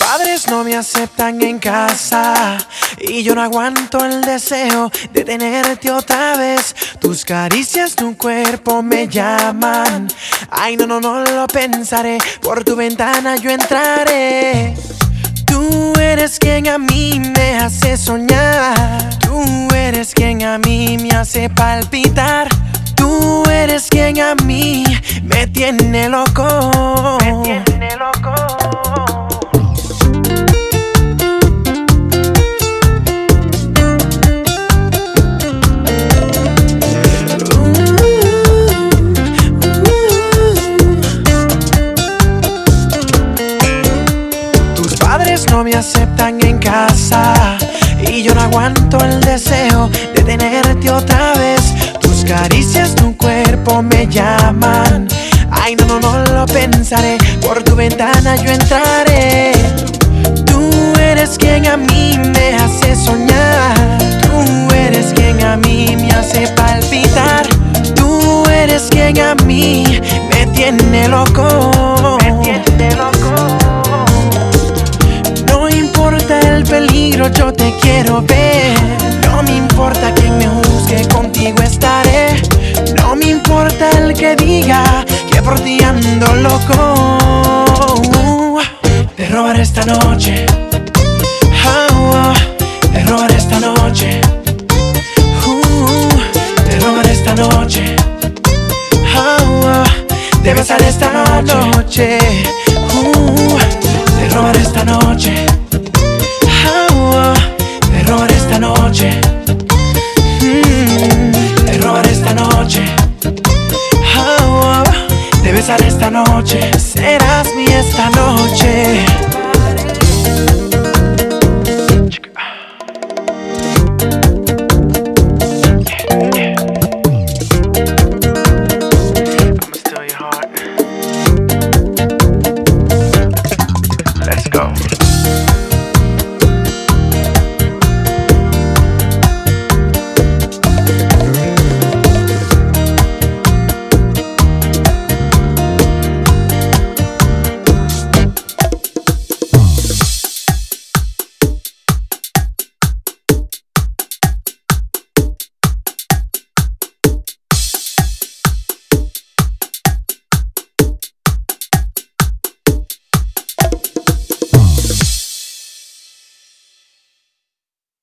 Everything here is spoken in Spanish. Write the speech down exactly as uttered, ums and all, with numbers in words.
padres no me aceptan en casa y yo no aguanto el deseo de tenerte otra vez. Tus caricias, tu cuerpo me llaman. Ay, no, no, no lo pensaré. Por tu ventana yo entraré. Tú eres quien a mí me hace soñar. Tú eres quien a mí me hace palpitar. Tú eres quien a mí me tiene loco. Me tiene loco. No me aceptan en casa y yo no aguanto el deseo de tenerte otra vez. Tus caricias, tu cuerpo me llaman. Ay, no, no, no lo pensaré. Por tu ventana yo entraré. Tú eres quien a mí me hace soñar. Tú eres quien a mí me hace palpitar. Tú eres quien a mí me tiene loco. Me tiene loco. El peligro, yo te quiero ver. No me importa quien me juzgue, contigo estaré. No me importa el que diga que por ti ando loco. Te robaré esta noche. Oh, oh. Te robaré esta noche. Uh, te robaré esta noche. Oh, oh. Te besaré esta noche. Uh, te robaré esta noche. Te robaré esta noche. Mm, te robaré esta noche. Oh, oh, te besaré esta noche. Serás mi esta noche. I'ma steal your heart. Let's go.